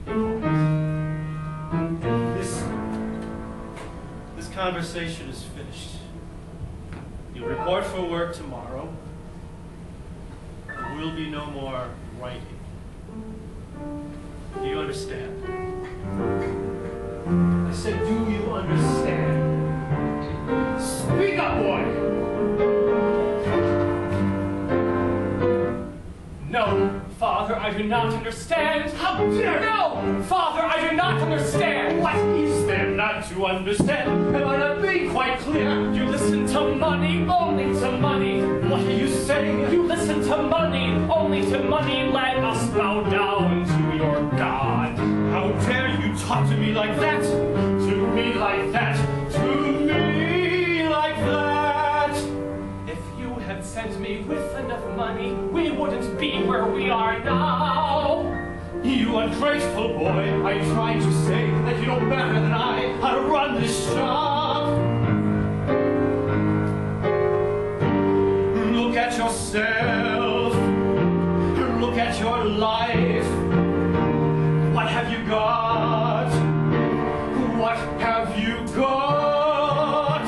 This conversation is finished. You'll report for work tomorrow. There will be no more writing. Do you understand? I said, do you understand? Speak up, boy! No, Father, I do not understand. How dare you! No, Father, I do not understand. What is there not to understand? Have I not been quite clear? You listen to money, only to money. What are you saying? You listen to money, only to money. Let us bow down to your God. How dare you talk to me like that? To me like that? To me like that? If you had sent me with enough money, we wouldn't be where we are now. You ungrateful boy, I tried to say that you know better than I how to run this shop. Look at yourself. Look at your life. What have you got? What have you got?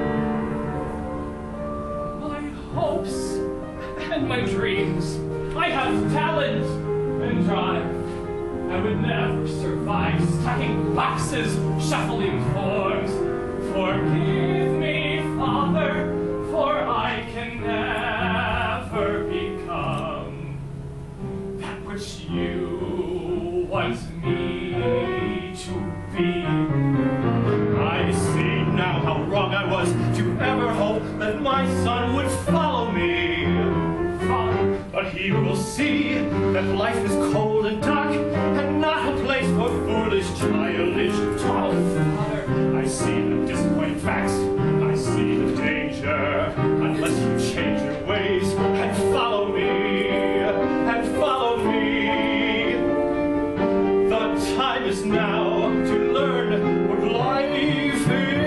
My hopes and my dreams. I have talent and drive. I would never survive stacking boxes, shuffling forms. Forgive me, Father, for I can never become that which you want me to be. I see now how wrong I was to ever hope that my son would follow me. Father, But he will see that life is cold and dark and not a place for foolish, childish talk. Father, I see the disappointing facts. I see the danger. Unless you change your ways and follow me, and follow me. The time is now to learn what life is.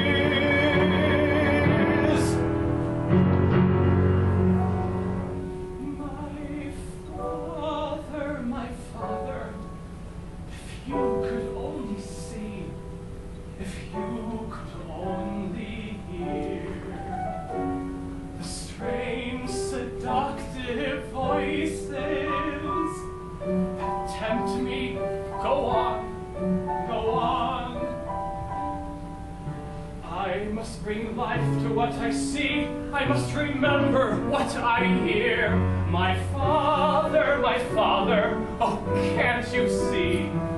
my Father, if you could only see, if you could only hear the strange, seductive voices that tempt me. Go on, go on. I must bring life to what I see. I must remember what I hear. My Father, oh, can't you see?